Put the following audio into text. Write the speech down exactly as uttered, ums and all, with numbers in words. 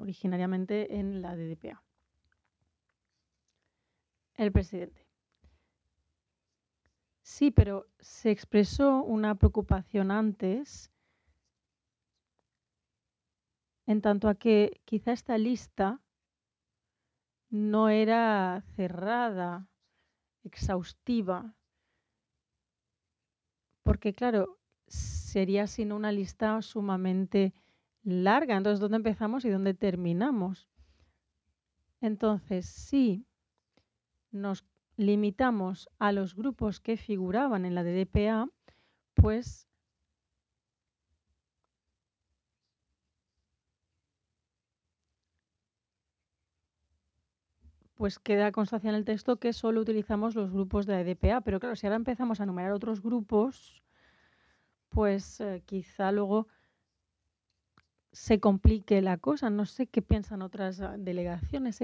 originariamente en la D D P A. El presidente. Sí, pero se expresó una preocupación antes en tanto a que quizá esta lista no era cerrada, exhaustiva, porque claro, sería sino una lista sumamente larga. Entonces, ¿dónde empezamos y dónde terminamos? Entonces, sí, nos limitamos a los grupos que figuraban en la D D P A, pues pues queda constancia en el texto que solo utilizamos los grupos de la D D P A, pero claro, si ahora empezamos a enumerar otros grupos, pues eh, quizá luego se complique la cosa. No sé qué piensan otras ah, delegaciones.